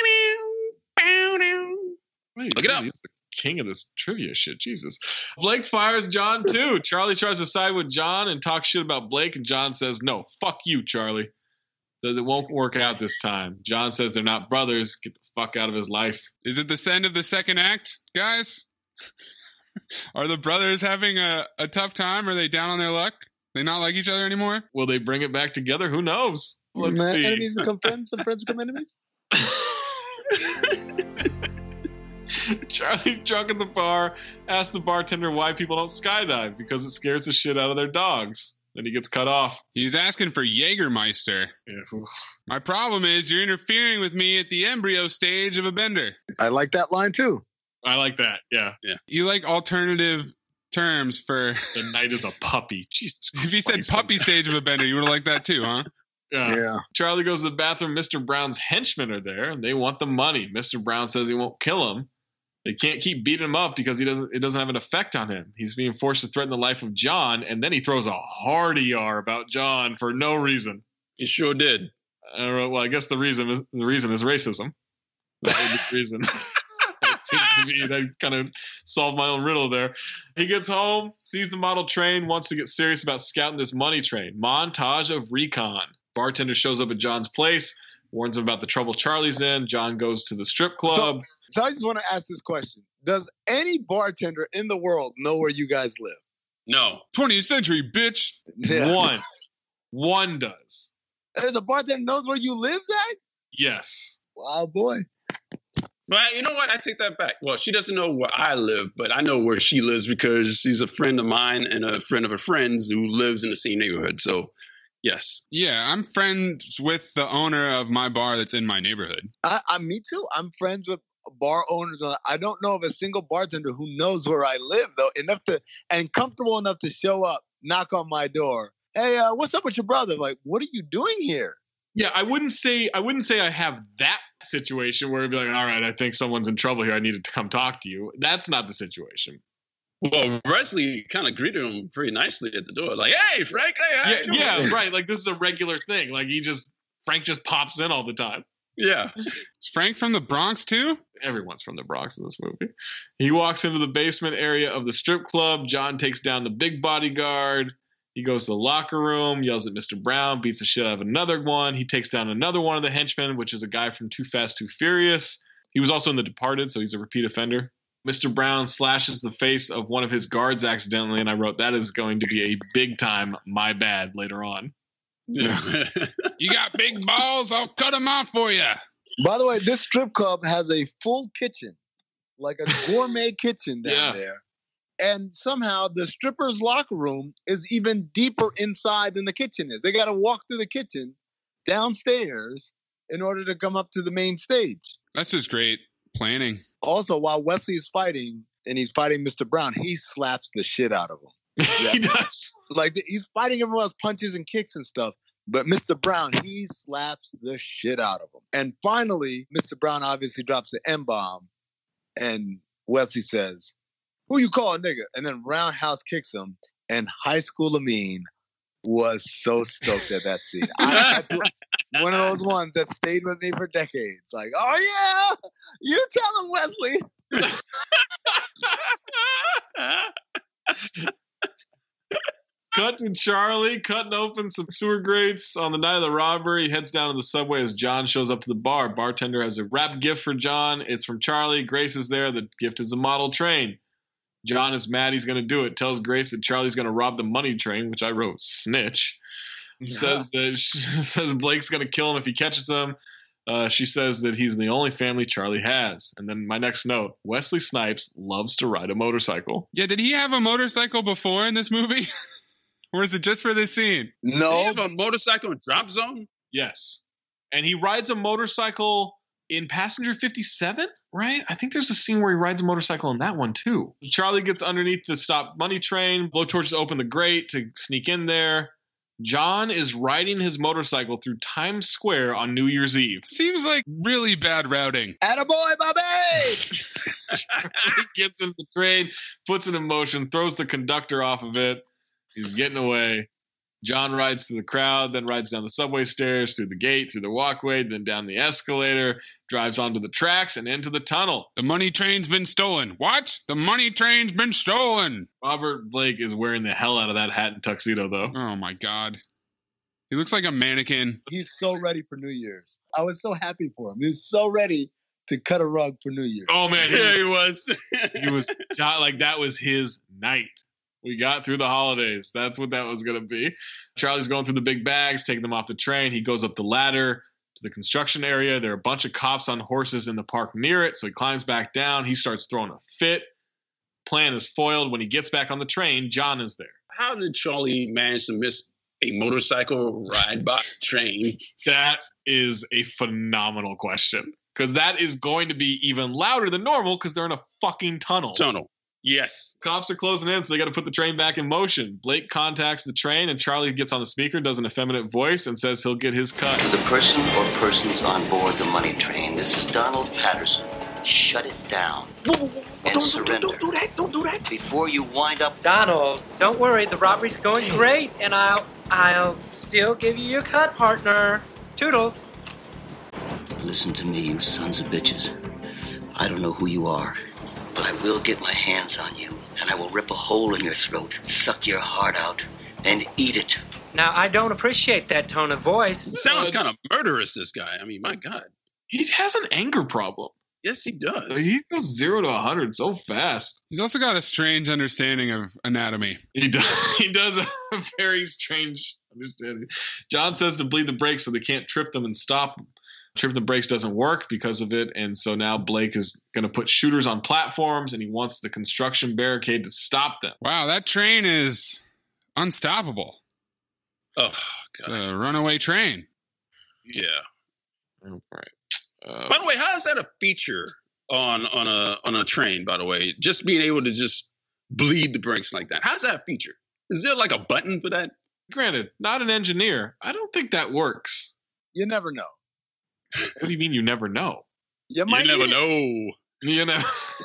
Wait, Look it up. He's the king of this trivia shit. Jesus. Blake fires John too. Charlie tries to side with John and talk shit about Blake, and John says, no, fuck you, Charlie. Says it won't work out this time. John says they're not brothers. Get the fuck out of his life. Is it the end of the second act, guys? Are the brothers having a, a tough time? Are they down on their luck? They not like each other anymore? Will they bring it back together? Who knows? Let's Man, see. enemies become friends, and friends become enemies. Charlie's drunk at the bar, asks the bartender why people don't skydive, because it scares the shit out of their dogs. Then he gets cut off. He's asking for Jägermeister. Yeah, oof. My problem is you're interfering with me at the embryo stage of a bender. I like that line too. I like that. Yeah. Yeah. You like alternative terms for... The knight is a puppy. Jesus Christ. If he said puppy stage of a bender, you would have liked that too, huh? Yeah. Yeah. Charlie goes to the bathroom. Mister Brown's henchmen are there, and they want the money. Mister Brown says he won't kill him. They can't keep beating him up because he doesn't. It doesn't have an effect on him. He's being forced to threaten the life of John, and then he throws a hard E R about John for no reason. he sure did. I don't know. Well, I guess the reason is the reason is racism. That was the reason. It seems to me that kind of solved my own riddle there. He gets home, sees the model train, wants to get serious about scouting this money train. Montage of recon. Bartender shows up at John's place, warns him about the trouble Charlie's in. John goes to the strip club. So, so I just want to ask this question. Does any bartender in the world know where you guys live? No. twentieth century, bitch. Yeah. One. One does. There's a bartender knows where you live, Zach? Yes. Wow, boy. Well, you know what? I take that back. Well, she doesn't know where I live, but I know where she lives because she's a friend of mine and a friend of a friend's who lives in the same neighborhood. So, yes. Yeah, I'm friends with the owner of my bar that's in my neighborhood. I, I me too. I'm friends with bar owners. I don't know of a single bartender who knows where I live, though, enough to and comfortable enough to show up, knock on my door. Hey, uh, what's up with your brother? Like, what are you doing here? Yeah, I wouldn't say I wouldn't say I have that situation where it'd be like, all right, I think someone's in trouble here. I needed to come talk to you. That's not the situation. Well, Wesley kind of greeted him pretty nicely at the door. Like, hey, Frank. Hey, how Yeah, you doing?" yeah, right. Like this is a regular thing. Like he just Frank just pops in all the time. Yeah. Is Frank from the Bronx too? Everyone's from the Bronx in this movie. He walks into the basement area of the strip club. John takes down the big bodyguard. He goes to the locker room, yells at Mister Brown, beats the shit out of another one. He takes down another one of the henchmen, which is a guy from Too Fast, Too Furious. He was also in The Departed, so he's a repeat offender. Mister Brown slashes the face of one of his guards accidentally, and I wrote, that is going to be a big time my bad later on. Yeah. You got big balls? I'll cut them off for you. By the way, this strip club has a full kitchen, like a gourmet kitchen down Yeah. there. And somehow the stripper's locker room is even deeper inside than the kitchen is. They got to walk through the kitchen downstairs in order to come up to the main stage. That's just great planning. Also, while Wesley's fighting and he's fighting Mister Brown, he slaps the shit out of him. Yeah. He does. Like he's fighting everyone else, punches and kicks and stuff. But Mister Brown, he slaps the shit out of him. And finally, Mister Brown obviously drops an M-bomb. And Wesley says, who you call a nigga? And then Roundhouse kicks him. And High School Amin was so stoked at that scene. I, I, one of those ones that stayed with me for decades. Like, oh yeah, you tell him, Wesley. Cut to Charlie cutting open some sewer grates on the night of the robbery. He heads down to the subway as John shows up to the bar. Bartender has a wrapped gift for John. It's from Charlie. Grace is there. The gift is a model train. John is mad he's going to do it, tells Grace that Charlie's going to rob the money train, which I wrote snitch. Yeah. Says that says Blake's going to kill him if he catches him. Uh, she says that he's the only family Charlie has. And then my next note, Wesley Snipes loves to ride a motorcycle. Yeah, did he have a motorcycle before in this movie? Or is it just for this scene? No. Did he have a motorcycle in Drop Zone? Yes. And he rides a motorcycle in Passenger fifty-seven, right? I think there's a scene where he rides a motorcycle in that one, too. Charlie gets underneath the stop money train. Blowtorches open the grate to sneak in there. John is riding his motorcycle through Times Square on New Year's Eve. Seems like really bad routing. Attaboy, Bobby! He gets in the train, puts it in motion, throws the conductor off of it. He's getting away. John rides through the crowd, then rides down the subway stairs, through the gate, through the walkway, then down the escalator, drives onto the tracks and into the tunnel. The money train's been stolen. What? The money train's been stolen. Robert Blake is wearing the hell out of that hat and tuxedo, though. Oh, my God. He looks like a mannequin. He's so ready for New Year's. I was so happy for him. He was so ready to cut a rug for New Year's. Oh, man. Yeah, he was. He was like, that was his night. We got through the holidays. That's what that was going to be. Charlie's going through the big bags, taking them off the train. He goes up the ladder to the construction area. There are a bunch of cops on horses in the park near it. So he climbs back down. He starts throwing a fit. Plan is foiled. When he gets back on the train, John is there. How did Charlie manage to miss a motorcycle ride by train? That is a phenomenal question. Because that is going to be even louder than normal because they're in a fucking tunnel. Tunnel. Yes. Cops are closing in, so they got to put the train back in motion. Blake contacts the train, and Charlie gets on the speaker, does an effeminate voice, and says he'll get his cut. To the person or persons on board the money train, this is Donald Patterson. Shut it down. Whoa, whoa, whoa. And Don't, surrender. don't, don't do that. Don't do that. Before you wind up... Donald, don't worry. The robbery's going great, and I'll, I'll still give you your cut, partner. Toodles. Listen to me, you sons of bitches. I don't know who you are. But I will get my hands on you, and I will rip a hole in your throat, suck your heart out, and eat it. Now, I don't appreciate that tone of voice. It sounds kind of murderous, this guy. I mean, my God. He has an anger problem. Yes, he does. He goes zero to one hundred so fast. He's also got a strange understanding of anatomy. He does, he does a very strange understanding. John says to bleed the brakes so they can't trip them and stop them. Trip the brakes doesn't work because of it, and so now Blake is going to put shooters on platforms, and he wants the construction barricade to stop them. Wow, that train is unstoppable. Oh, God. It's a runaway train. Yeah. All right. Uh, by the way, how is that a feature on on a on a train? By the way, just being able to just bleed the brakes like that. How's that a feature? Is there like a button for that? Granted, not an engineer. I don't think that works. You never know. What do you mean you never know? You, might you never need know. You know.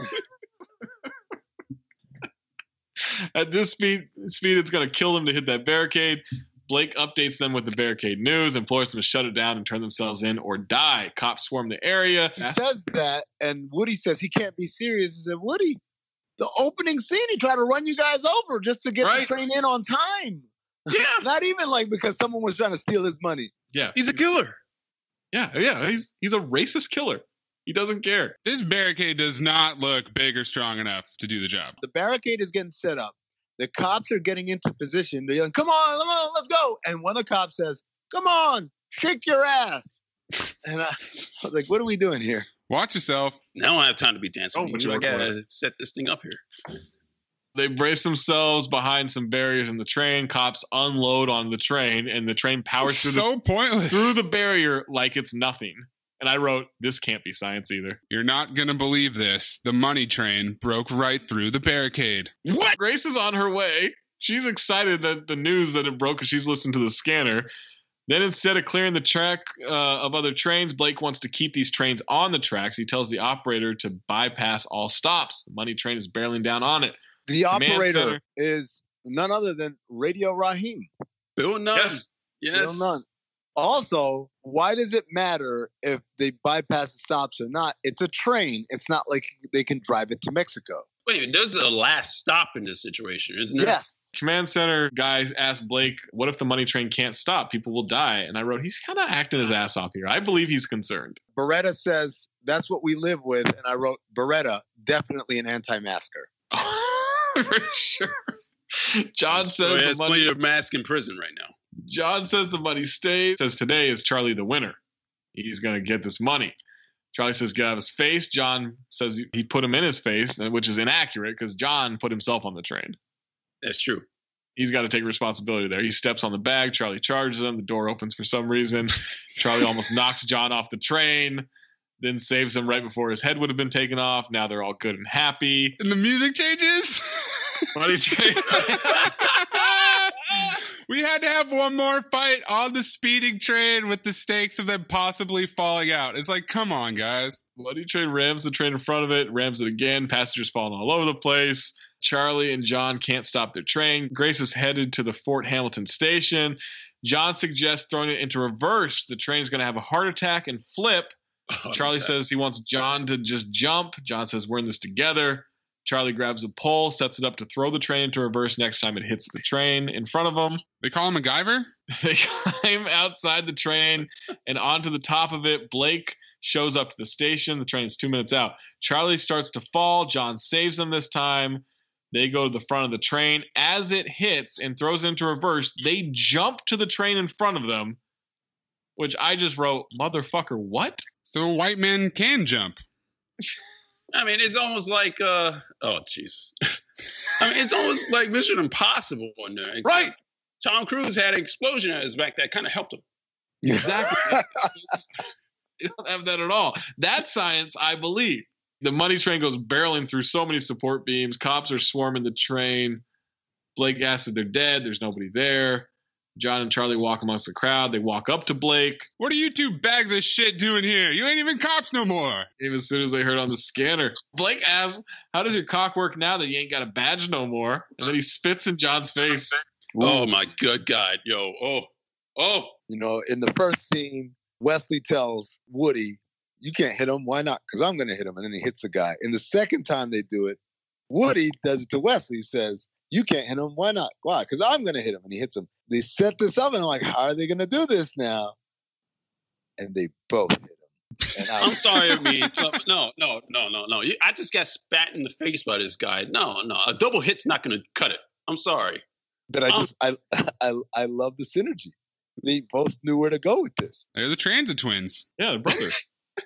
At this speed, speed, it's going to kill them to hit that barricade. Blake updates them with the barricade news and implores them to shut it down and turn themselves in or die. Cops swarm the area. He says that, and Woody says he can't be serious. He said, Woody, the opening scene, he tried to run you guys over just to get right. the train in on time. Yeah. Not even like because someone was trying to steal his money. Yeah. He's a killer. Yeah, yeah. He's he's a racist killer. He doesn't care. This barricade does not look big or strong enough to do the job. The barricade is getting set up. The cops are getting into position. They're yelling, come on, come on, let's go. And one of the cops says, come on, shake your ass. And I, I was like, what are we doing here? Watch yourself. Now I have time to be dancing. Oh, with you. I gotta set this thing up here. They brace themselves behind some barriers in the train. Cops unload on the train, and the train powers through, so the, pointless. through the barrier like it's nothing. And I wrote, this can't be science either. You're not going to believe this. The money train broke right through the barricade. What? Grace is on her way. She's excited that the news that it broke because she's listened to the scanner. Then instead of clearing the track uh, of other trains, Blake wants to keep these trains on the tracks. He tells the operator to bypass all stops. The money train is barreling down on it. The Command operator center. is none other than Radio Raheem. Bill Nunn. Yes. Yes. Bill Nunn. Also, why does it matter if they bypass the stops or not? It's a train. It's not like they can drive it to Mexico. Wait a minute, there's a last stop in this situation, isn't there? Yes. Command center guys asked Blake, what if the money train can't stop? People will die. And I wrote, he's kind of acting his ass off here. I believe he's concerned. Beretta says, that's what we live with. And I wrote, Beretta, definitely an anti-masker. For sure. John says so he has the money plenty of mask in prison right now. John says the money stays. Says today is Charlie the winner. He's going to get this money. Charlie says get out of his face. John says he put him in his face, which is inaccurate because John put himself on the train. That's true. He's got to take responsibility there. He steps on the bag. Charlie charges him. The door opens for some reason. Charlie almost knocks John off the train, then saves him right before his head would have been taken off. Now they're all good and happy. And the music changes? Money train. We had to have one more fight on the speeding train with the stakes of them possibly falling out. It's like, come on, guys. Money train rams the train in front of it, rams it again. Passengers falling all over the place. Charlie and John can't stop their train. Grace is headed to the Fort Hamilton station. John suggests throwing it into reverse. The train is going to have a heart attack and flip. Oh, Charlie okay. says he wants John to just jump. John says, we're in this together. Charlie grabs a pole, sets it up to throw the train into reverse next time it hits the train in front of them. They call him MacGyver? They climb outside the train and onto the top of it. Blake shows up to the station. The train is two minutes out. Charlie starts to fall. John saves him this time. They go to the front of the train. As it hits and throws it into reverse, they jump to the train in front of them, which I just wrote, motherfucker, what? So a white man can jump. I mean, it's almost like, uh, oh, jeez. I mean, it's almost like Mission Impossible in there. Right. Tom Cruise had an explosion at his back that kind of helped him. Exactly. You don't have that at all. That science, I believe. The money train goes barreling through so many support beams. Cops are swarming the train. Blake asks if they're dead. There's nobody there. John and Charlie walk amongst the crowd. They walk up to Blake. What are you two bags of shit doing here? You ain't even cops no more. Even as soon as they heard on the scanner. Blake asks, how does your cock work now that you ain't got a badge no more? And then he spits in John's face. Oh, my good God. Yo, oh, oh. You know, in the first scene, Wesley tells Woody, you can't hit him. Why not? Because I'm going to hit him. And then he hits the guy. And the second time they do it, Woody does it to Wesley. He says, you can't hit him. Why not? Why? Because I'm going to hit him. And he hits him. They set this up, and I'm like, how are they going to do this now? And they both hit him. And I I'm sorry, I mean, no, no, no, no, no. I just got spat in the face by this guy. No, no. A double hit's not going to cut it. I'm sorry. But I just, I, I, I love the synergy. They both knew where to go with this. They're the transit twins. Yeah, they're brothers.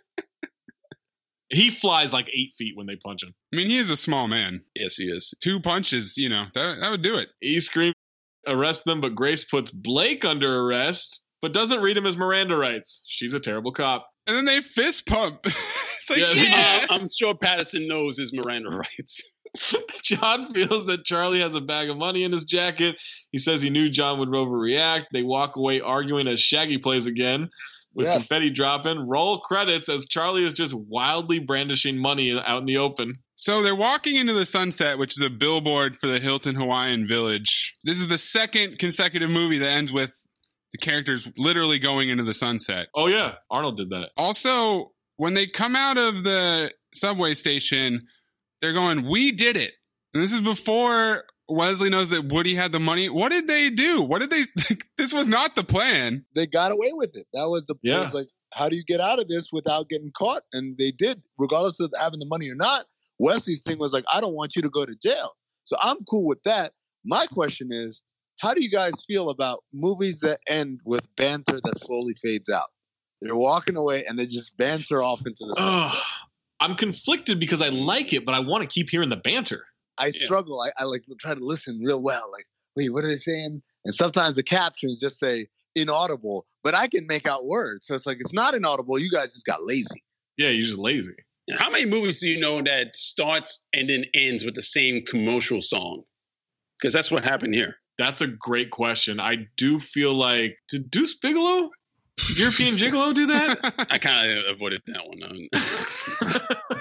He flies like eight feet when they punch him. I mean, he is a small man. Yes, he is. Two punches, you know, that, that would do it. He screams, arrest them, but Grace puts Blake under arrest, but doesn't read him his Miranda rights. She's a terrible cop. And then they fist pump. It's like, yeah, yeah. Uh, I'm sure Patterson knows his Miranda rights. John feels that Charlie has a bag of money in his jacket. He says he knew John would overreact. They walk away arguing as Shaggy plays again. With yes. confetti dropping. Roll credits as Charlie is just wildly brandishing money out in the open. So they're walking into the sunset, which is a billboard for the Hilton Hawaiian Village. This is the second consecutive movie that ends with the characters literally going into the sunset. Oh, yeah. Arnold did that. Also, when they come out of the subway station, they're going, we did it. And this is before Wesley knows that Woody had the money. What did they do? What did they? This was not the plan. They got away with it. That was the. Yeah. It was like, how do you get out of this without getting caught? And they did, regardless of having the money or not. Wesley's thing was like, I don't want you to go to jail. So I'm cool with that. My question is, how do you guys feel about movies that end with banter that slowly fades out? They're walking away and they just banter off into the sunset. I'm conflicted because I like it, but I want to keep hearing the banter. I struggle. I, I like try to listen real well. Like, wait, what are they saying? And sometimes the captions just say inaudible, but I can make out words. So it's like, it's not inaudible. You guys just got lazy. Yeah, you're just lazy. How many movies do you know that starts and then ends with the same commercial song? Because that's what happened here. That's a great question. I do feel like, did Deuce Bigalow, European Gigolo, do that? I kind of avoided that one.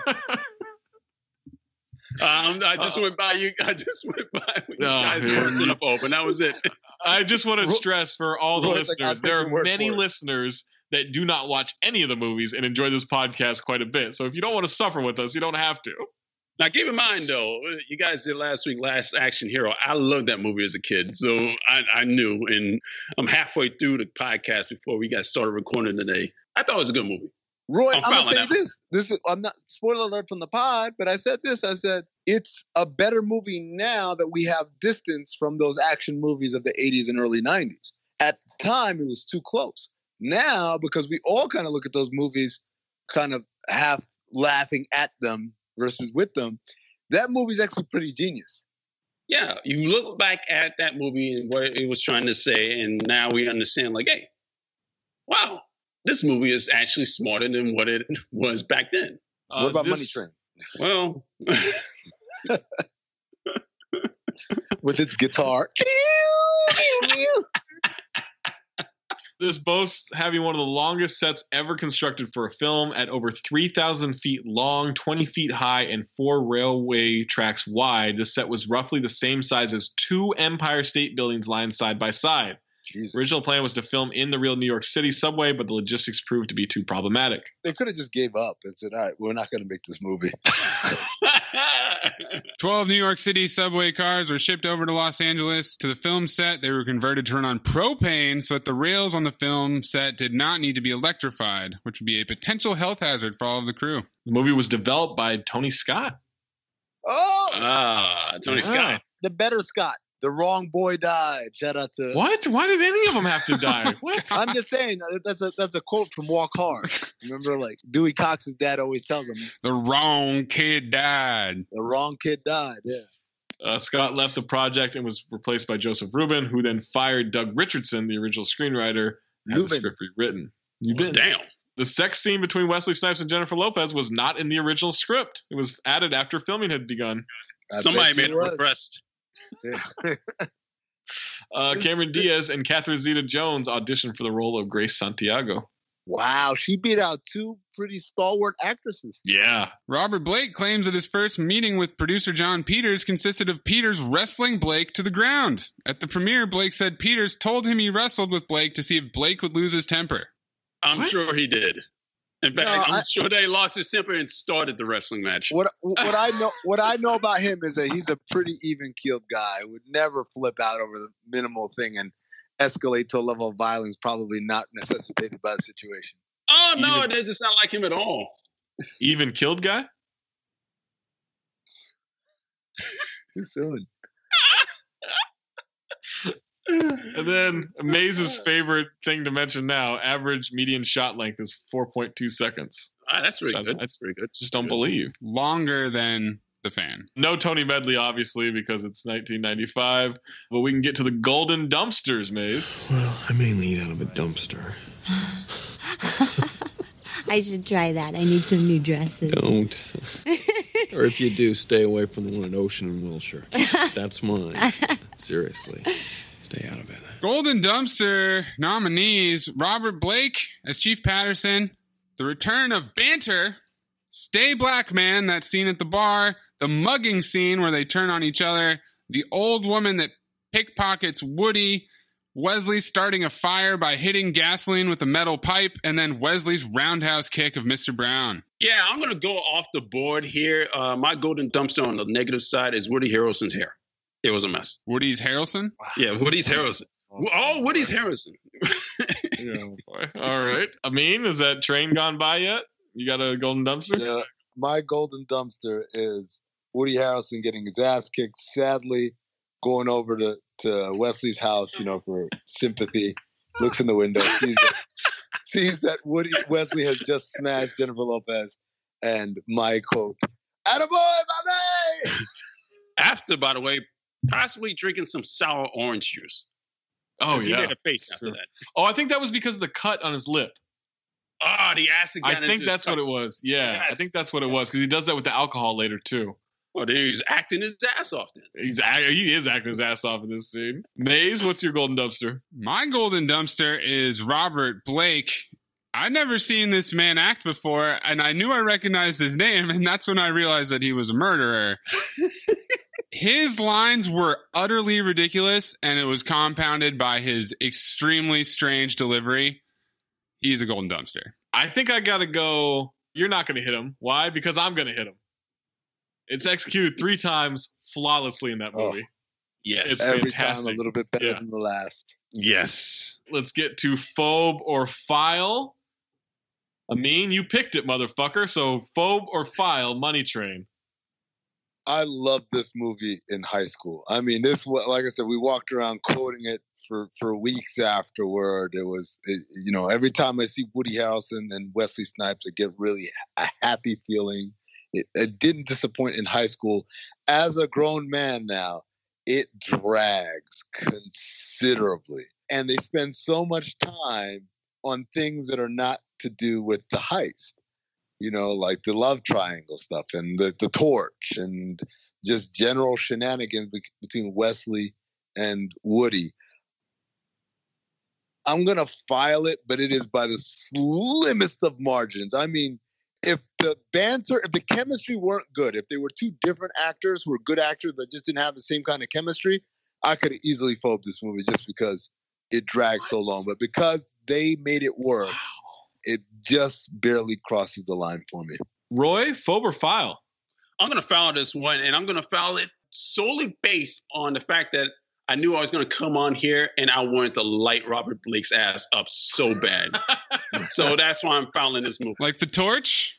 Um, I just uh, went by you. I just went by when you guys were set up open. That was it. I just want to stress for all the listeners, like, there are many listeners that do not watch any of the movies and enjoy this podcast quite a bit. So if you don't want to suffer with us, you don't have to. Now, keep in mind, though, you guys did last week, Last Action Hero. I loved that movie as a kid. So I, I knew. And I'm halfway through the podcast before we got started recording today. I thought it was a good movie. Roy, I'm I'm, gonna following say that. this. This is I'm not spoiler alert from the pod, but I said this. I said it's a better movie now that we have distance from those action movies of the eighties and early nineties. At the time, it was too close. Now, because we all kind of look at those movies, kind of half laughing at them versus with them, that movie's actually pretty genius. Yeah, you look back at that movie and what it was trying to say, and now we understand, like, hey, wow, this movie is actually smarter than what it was back then. What Uh, about this- Money Train? Well, With its guitar. This boasts having one of the longest sets ever constructed for a film at over three thousand feet long, twenty feet high, and four railway tracks wide. This set was roughly the same size as two Empire State Buildings lined side by side. Jesus. Original plan was to film in the real New York City subway, but the logistics proved to be too problematic. They could have just gave up and said, all right, we're not going to make this movie. twelve New York City subway cars were shipped over to Los Angeles. To the film set, they were converted to run on propane so that the rails on the film set did not need to be electrified, which would be a potential health hazard for all of the crew. The movie was developed by Tony Scott. Oh, ah, Tony Yeah. Scott. the better Scott. The wrong boy died. Shout out to What? Why did any of them have to die? What? I'm just saying uh, that's a that's a quote from Walk Hard. Remember, like Dewey Cox's dad always tells him, The wrong kid died. the wrong kid died. Yeah. Uh, Scott left the project and was replaced by Joseph Rubin, who then fired Doug Richardson, the original screenwriter, had the Rubin. script rewritten. You've been Damn. The sex scene between Wesley Snipes and Jennifer Lopez was not in the original script. It was added after filming had begun. I Somebody bet made you it was. repressed. Yeah. Uh, Cameron Diaz and Catherine Zeta-Jones auditioned for the role of Grace Santiago. Wow, she beat out two pretty stalwart actresses. Yeah. Robert Blake claims that his first meeting with producer John Peters consisted of Peters wrestling Blake to the ground. At the premiere, Blake said Peters told him he wrestled with Blake to see if Blake would lose his temper. I'm What? sure he did. In fact, No, I'm I- sure they lost his temper and started the wrestling match. What what I know what I know about him is that he's a pretty even keeled guy. Would never flip out over the minimal thing and escalate to a level of violence probably not necessitated by the situation. Oh, no, Even- it doesn't sound like him at all. Even killed guy? Too soon. And then Maze's favorite thing to mention now, average median shot length is four point two seconds. Ah, that's pretty I- good. I That's pretty good. Just don't believe. Longer than The Fan. No Tony Medley, obviously, because it's nineteen ninety-five. But we can get to the golden dumpsters, Maze. Well, I mainly eat out of a dumpster. I should try that. I need some new dresses. Don't. Or if you do, stay away from the one at Ocean and Wilshire. That's mine. Seriously. Stay out of it. Golden Dumpster nominees Robert Blake as Chief Patterson, the return of Banter, Stay Black Man, that scene at the bar, the mugging scene where they turn on each other, the old woman that pickpockets Woody, Wesley starting a fire by hitting gasoline with a metal pipe, and then Wesley's roundhouse kick of Mister Brown. Yeah, I'm going to go off the board here. Uh, my golden dumpster on the negative side is Woody Harrelson's hair. It was a mess. Woody's Harrelson? Yeah, Woody's Harrelson. Oh, Woody's Harrelson. All right. Amin, is that train gone by yet? You got a golden dumpster? Yeah, my golden dumpster is Woody Harrelson getting his ass kicked, sadly going over to, to Wesley's house, you know, for sympathy, looks in the window, sees that, sees that Woody Wesley has just smashed Jennifer Lopez, and my quote, "Attaboy, my man!" After, by the way, possibly drinking some sour orange juice. Oh, 'Cause yeah. He made a face after that. Oh, I think that was because of the cut on his lip. Ah, the acid got I think into that's his what it tongue. was. Yeah, I Yes. think that's what it was because he does that with the alcohol later too. Well, then he's acting his ass off then. He's act- he is acting his ass off in this scene. Maze, what's your golden dumpster? My golden dumpster is Robert Blake. I'd never seen this man act before, and I knew I recognized his name, and that's when I realized that he was a murderer. His lines were utterly ridiculous, and it was compounded by his extremely strange delivery. He's a golden dumpster. I think I gotta go. You're not gonna hit him. Why? Because I'm gonna hit him. It's executed three times flawlessly in that movie. Yes. It's Every fantastic. time a little bit better Yeah. than the last. Yes. Let's get to phobe or file. Amin, you picked it, motherfucker. So phobe or file, Money Train. I loved this movie in high school. I mean, this, like I said, we walked around quoting it for, for weeks afterward. It was, it, you know, every time I see Woody Harrelson and Wesley Snipes, I get really a happy feeling. It, it didn't disappoint in high school. As a grown man now, it drags considerably. And they spend so much time on things that are not to do with the heist. You know, like the love triangle stuff and the, the torch and just general shenanigans be- between Wesley and Woody. I'm going to file it, but it is by the slimmest of margins. I mean, if the banter, if the chemistry weren't good, if they were two different actors who were good actors but just didn't have the same kind of chemistry, I could have easily phobed this movie just because it dragged what? so long. But because they made it work, wow. it just barely crosses the line for me. Roy, phobe or file? I'm going to file this one, and I'm going to file it solely based on the fact that I knew I was going to come on here, and I wanted to light Robert Blake's ass up so bad. So that's why I'm filing this movie. Like the torch?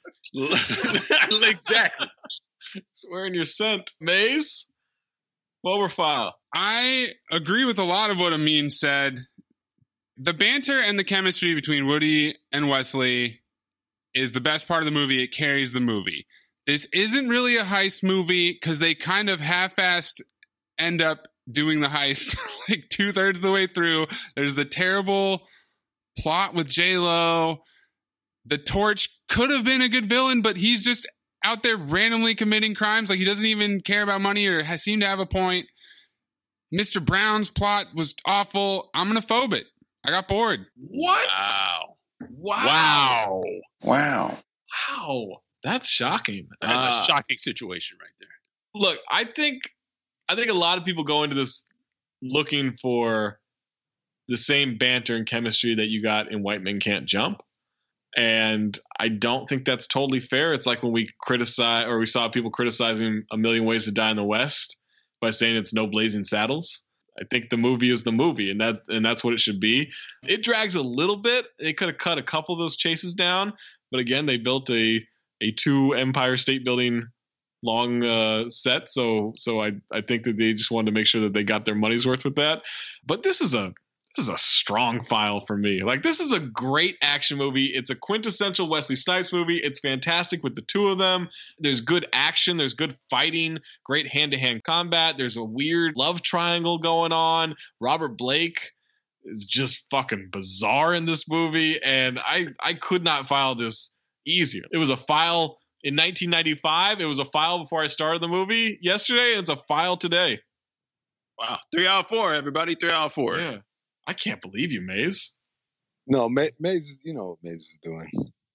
Exactly. Swearing your scent. Maze? Phobe or file? I agree with a lot of what Amin said. The banter and the chemistry between Woody and Wesley is the best part of the movie. It carries the movie. This isn't really a heist movie because they kind of half-assed end up doing the heist like two-thirds of the way through. There's the terrible plot with J-Lo. The Torch could have been a good villain, but he's just out there randomly committing crimes. Like he doesn't even care about money or has, seem to have a point. Mister Brown's plot was awful. I'm going to phobe it. I got bored. What? Wow. Wow. Wow. Wow. That's shocking. That's uh, a shocking situation right there. Look, I think I think a lot of people go into this looking for the same banter and chemistry that you got in White Men Can't Jump. And I don't think that's totally fair. It's like when we criticize or we saw people criticizing A Million Ways to Die in the West by saying it's no Blazing Saddles. I think the movie is the movie, and that and that's what it should be. It drags a little bit. They could have cut a couple of those chases down, but again, they built a a two Empire State Building long uh, set, so so I I think that they just wanted to make sure that they got their money's worth with that. But this is a this is a strong file for me. Like, this is a great action movie. It's a quintessential Wesley Snipes movie. It's fantastic with the two of them. There's good action. There's good fighting, great hand-to-hand combat. There's a weird love triangle going on. Robert Blake is just fucking bizarre in this movie, and I, I could not file this easier. It was a file in nineteen ninety-five. It was a file before I started the movie yesterday, and it's a file today. Wow. Three out of four, everybody. Three out of four. Yeah. I can't believe you, Maze. No, Ma- Maze, you know what Maze is doing.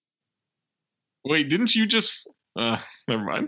Wait, didn't you just... Uh, never mind.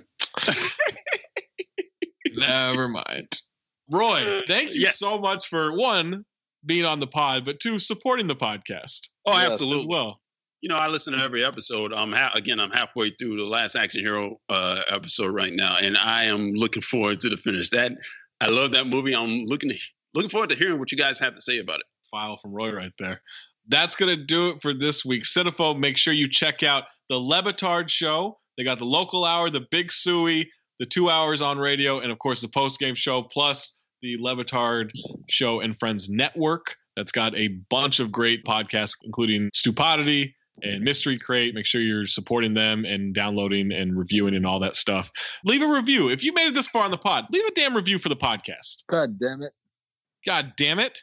Never mind. Roy, thank you Yes. so much for, one, being on the pod, but two, supporting the podcast. Oh, Yes, absolutely. as well. You know, I listen to every episode. I'm ha- again, I'm halfway through the Last Action Hero uh, episode right now, and I am looking forward to the finish. That I love that movie. I'm looking to, looking forward to hearing what you guys have to say about it. File from Roy right there. That's going to do it for this week. Cinephobe, make sure you check out the Levitard Show. They got the local hour, the Big Suey, the two hours on radio, and, of course, the post-game show, plus the Levitard Show and Friends Network. That's got a bunch of great podcasts, including Stupidity and Mystery Crate. Make sure you're supporting them and downloading and reviewing and all that stuff. Leave a review. If you made it this far on the pod, leave a damn review for the podcast. God damn it. God damn it.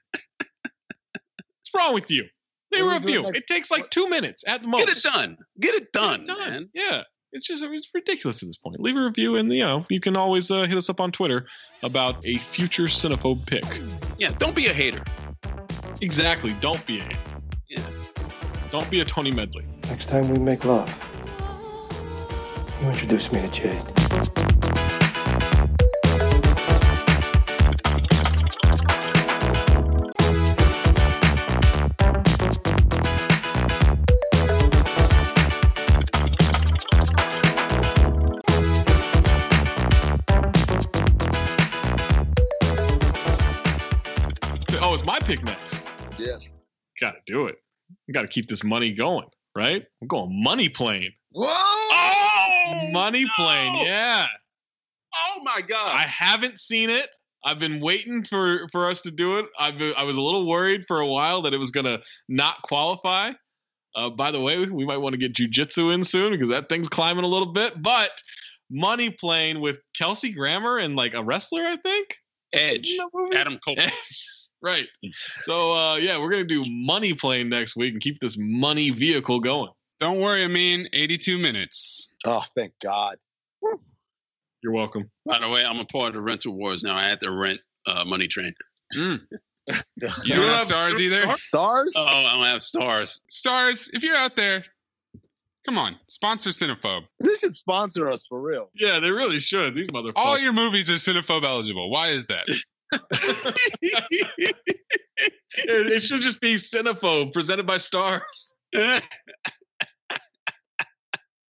What's wrong with you? Leave a review. It takes like two minutes at the most. Get it done. Get it done, Get it done. man. Yeah. It's just it's ridiculous at this point. Leave a review, and you know you can always uh, hit us up on Twitter about a future Cinephobe pick. Yeah, don't be a hater. Exactly. Don't be a hater. Yeah. Don't be a Tony Medley. Next time we make love, you introduce me to Jade. Oh, it's my pick next. Yes. Got to do it. We got to keep this money going. right? I'm going Money Plane. Whoa! Oh, Money no! Plane, yeah. Oh my God! I haven't seen it. I've been waiting for, for us to do it. I've been, I was a little worried for a while that it was going to not qualify. Uh, by the way, we might want to get jujitsu in soon because that thing's climbing a little bit. But Money Plane with Kelsey Grammer and like a wrestler, I think. Edge. Adam Cole. Right. So, uh, yeah, we're going to do Money Plane next week and keep this money vehicle going. Don't worry, I mean, eighty-two minutes. Oh, thank God. You're welcome. By the way, I'm a part of the rental wars now. I had to rent uh, Money Train. Mm. You don't have stars either? Stars? Oh, I don't have stars. Stars, if you're out there, come on, sponsor Cinephobe. They should sponsor us for real. Yeah, they really should. These motherfuckers. All your movies are Cinephobe eligible. Why is that? It should just be Cinephobe presented by Stars.